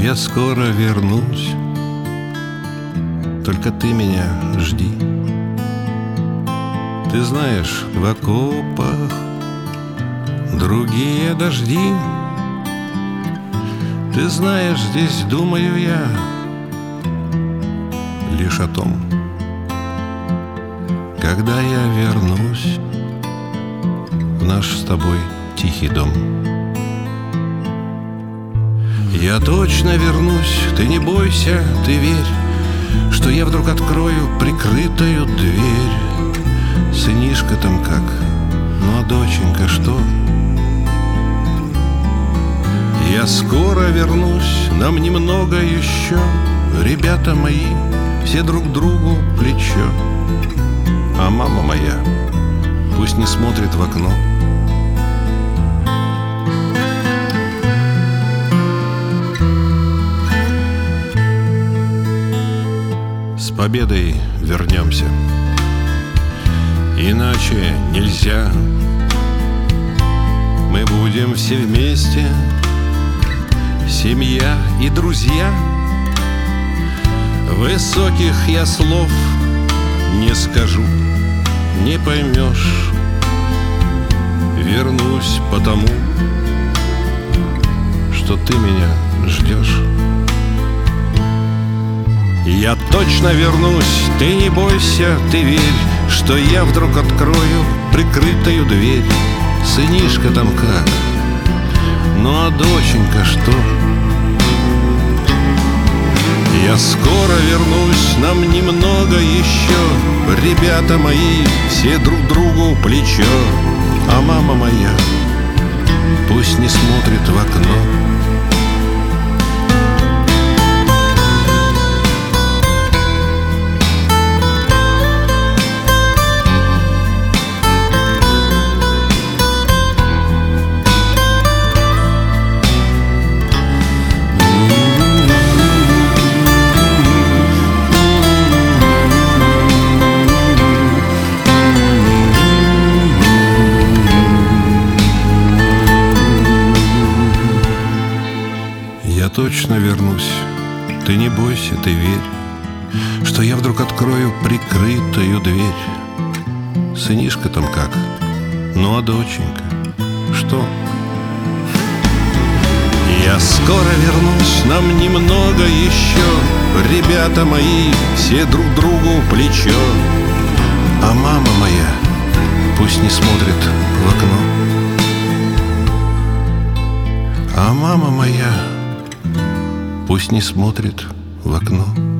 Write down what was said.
Я скоро вернусь, только ты меня жди. Ты знаешь, в окопах другие дожди. Ты знаешь, здесь думаю я лишь о том, когда я вернусь в наш с тобой тихий дом. Я точно вернусь, ты не бойся, ты верь, что я вдруг открою прикрытую дверь. Сынишка там как, ну а доченька что? Я скоро вернусь, нам немного еще. Ребята мои, все друг другу плечо. А мама моя пусть не смотрит в окно. С победой вернемся, иначе нельзя. Мы будем все вместе, семья и друзья. Высоких я слов не скажу, не поймешь. Вернусь потому, что ты меня ждешь. Я точно вернусь, ты не бойся, ты верь, что я вдруг открою прикрытую дверь. Сынишка там как, ну а доченька что? Я скоро вернусь, нам немного еще. Ребята мои, все друг другу плечо. А мама моя пусть не смотрит в окно. Я точно вернусь, ты не бойся, ты верь, что я вдруг открою прикрытую дверь. Сынишка там как, ну а доченька что? Я скоро вернусь, нам немного еще. Ребята мои, все друг другу плечо. А мама моя пусть не смотрит в окно. А мама моя пусть не смотрит в окно.